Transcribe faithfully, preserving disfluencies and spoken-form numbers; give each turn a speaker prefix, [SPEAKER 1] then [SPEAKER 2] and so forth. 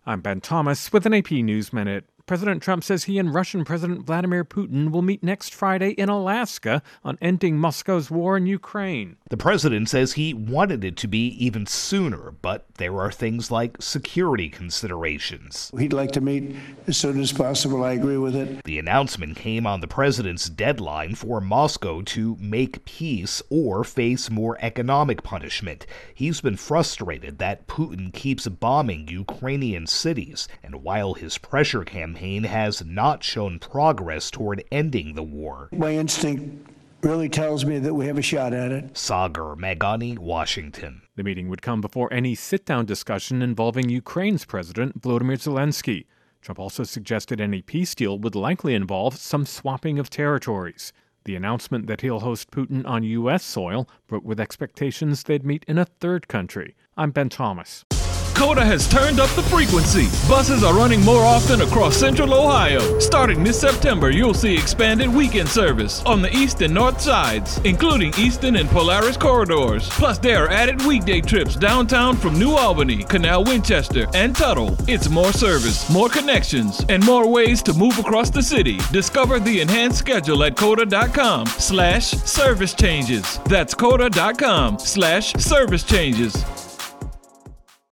[SPEAKER 1] I'm Ben Thomas with an A P News Minute. President Trump says he and Russian President Vladimir Putin will meet next Friday in Alaska on ending Moscow's war in Ukraine.
[SPEAKER 2] The president says he wanted it to be even sooner, but there are things like security considerations.
[SPEAKER 3] He'd like to meet as soon as possible. I agree with it.
[SPEAKER 2] The announcement came on the president's deadline for Moscow to make peace or face more economic punishment. He's been frustrated that Putin keeps bombing Ukrainian cities, and while his pressure campaign has not shown progress toward ending the war.
[SPEAKER 3] My instinct really tells me that we have a shot at it.
[SPEAKER 2] Sagar Meghani, Washington.
[SPEAKER 1] The meeting would come before any sit-down discussion involving Ukraine's President Volodymyr Zelensky. Trump also suggested any peace deal would likely involve some swapping of territories. The announcement that he'll host Putin on U S soil brought with expectations they'd meet in a third country. I'm Ben Thomas.
[SPEAKER 4] Coda has turned up the frequency. Buses are running more often across central Ohio. Starting this September, you'll see expanded weekend service on the east and north sides, including Easton and Polaris corridors. Plus, there are added weekday trips downtown from New Albany, Canal Winchester, and Tuttle. It's more service, more connections, and more ways to move across the city. Discover the enhanced schedule at coda.com slash service changes. That's coda.com slash service changes.